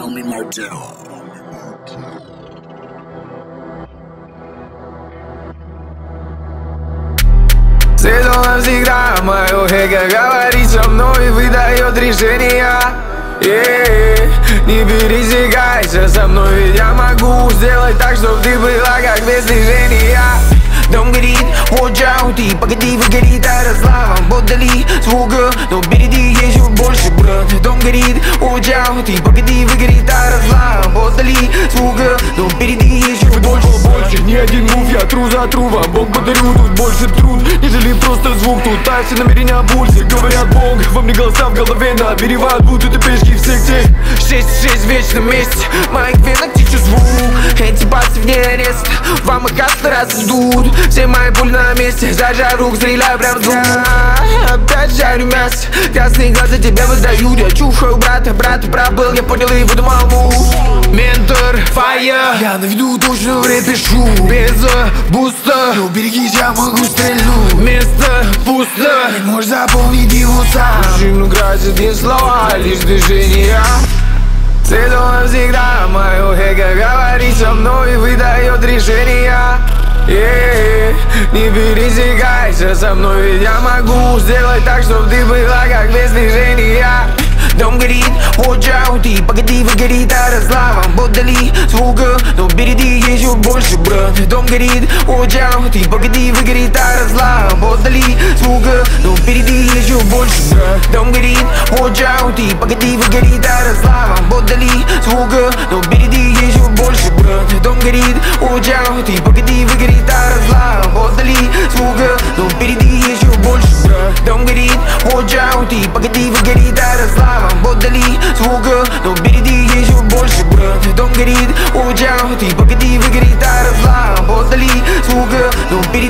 Tommy Martell. Следом навсегда мое эго говорит со мной и выдает решения. Не пересекайся со мной, ведь я могу сделать так, чтоб ты была как без движения. Дом горит, watch out, и погоди, выгорит Ярославом отдали звука, но впереди еще больше, брат. Дом горит, watch out, и погоди, выгорит Ярославом отдали звука, но впереди еще больше. Ни один мув, я тру за тру, вам Бог подарю тут больше труд, нежели просто звук. Тут все намерения о пульсе, говорят Бог, во мне голоса в голове наберевают, будто ты пешки в секте. 6-6 в вечном месте, в моих венах течет звук. Эти пальцы вне ареста, вам их раз ждут. Все мои пули на месте, зажав рук, стреляю прям в звук. Опять жарю мясо, красные глаза тебе выдают. Я чухаю брата прав был, я понял и выдумал мув. Ментор, фая, я на виду точно пишу. Без буста, но берегись, я могу стрельнуть. Место пусто, не можешь запомнить его сам. Мужчину красят не слова, лишь движения. Следом навсегда мое эго говорит со мной и выдает решения. Не пересекайся со мной, ведь я могу сделать так, чтоб ты была как без движения. Дом горит, watch out, и погоди, выгорит Ярославом отдали звука, но впереди еще больше, брат. Дом горит, watch out, и погоди, выгорит Ярославом отдали звука, но впереди еще больше, брат. Дом горит, watch out, и погоди, выгорит Ярославом отдали звука, но впереди еще больше, брат. Дом горит, watch out, и погоди, выгорит Ярославом отдали звука, но впереди еще больше, брат. Дом горит, watch out, и погоди, выгорит Ярославом отдали звука, но впереди еще больше, брат. Дом горит, watch out, и погоди, выгорит Ярославом отдали звука, но впереди